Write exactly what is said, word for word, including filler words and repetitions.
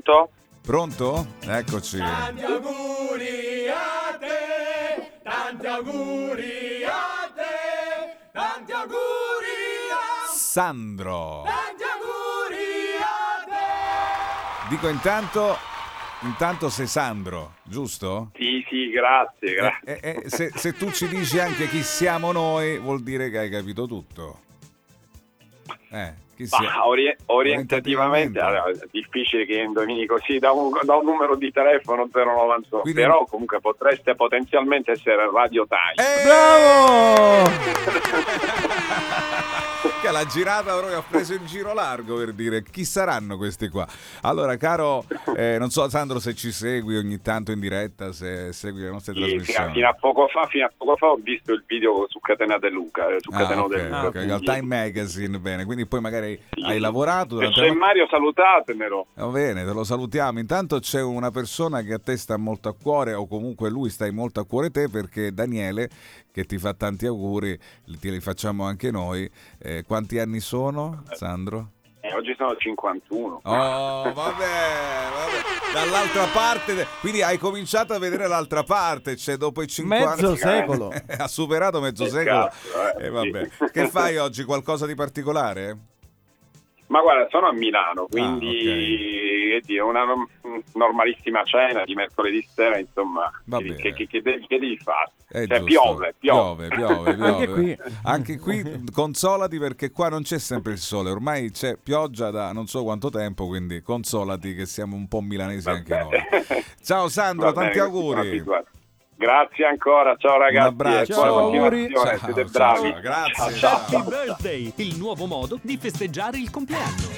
Pronto? Pronto? Eccoci. Tanti auguri a te, tanti auguri a te, tanti auguri a Sandro. tanti auguri a te. Dico intanto, intanto sei Sandro, giusto? Sì, sì, grazie, grazie. Eh, eh, se, se tu ci dici anche chi siamo noi, vuol dire che hai capito tutto. Eh, chi siamo? Ma ori- orientativamente allora, è difficile che indovini così da un, da un numero di telefono zero novantuno. Quindi- Però comunque potreste potenzialmente essere Radio Time. Eh! Bravo! Che l'ha girata proprio, ha preso in giro largo per dire chi saranno questi qua. Allora, caro, eh, non so Sandro se ci segui ogni tanto in diretta, se segui le nostre Sì, fino, a, trasmissioni. fino a poco fa, fino a poco fa ho visto il video su Catena De Luca, eh, su Ah, Catena ok, De Luca. ok, quindi- al Time Magazine, bene, quindi poi magari Sì. hai lavorato Se durante c'è la... Mario, salutatemelo. Va bene, te lo salutiamo. Intanto c'è una persona che a te sta molto a cuore, o comunque lui stai molto a cuore te, perché Daniele, che ti fa tanti auguri, ti li facciamo anche noi. Eh, quanti anni sono, Sandro? Eh, oggi sono cinquantuno. Oh, vabbè, vabbè. Dall'altra parte, de- quindi hai cominciato a vedere l'altra parte, cioè dopo i cinquanta Mezzo secolo. ha superato mezzo Che secolo. cazzo, eh, Eh, vabbè. sì. Che fai oggi? Qualcosa di particolare? Ma guarda, sono a Milano, Ah, quindi che dire, una no- normalissima cena di mercoledì sera, insomma, Va che, bene. che, che, che devi, che devi fare? È Cioè, giusto. piove, piove. piove, piove, Anche piove. qui. Anche qui consolati, perché qua non c'è sempre il sole, ormai c'è pioggia da non so quanto tempo, quindi consolati che siamo un po' milanesi anche Vabbè. noi. Ciao Sandro, Va bene, tanti questi sono auguri. abituati. Grazie ancora, ciao ragazzi. Un abbraccio. e buona Ciao, continuazione, auguri. siete Ciao, bravi. ciao, grazie. Ciao, ciao. Happy Birthday, il nuovo modo di festeggiare il compleanno.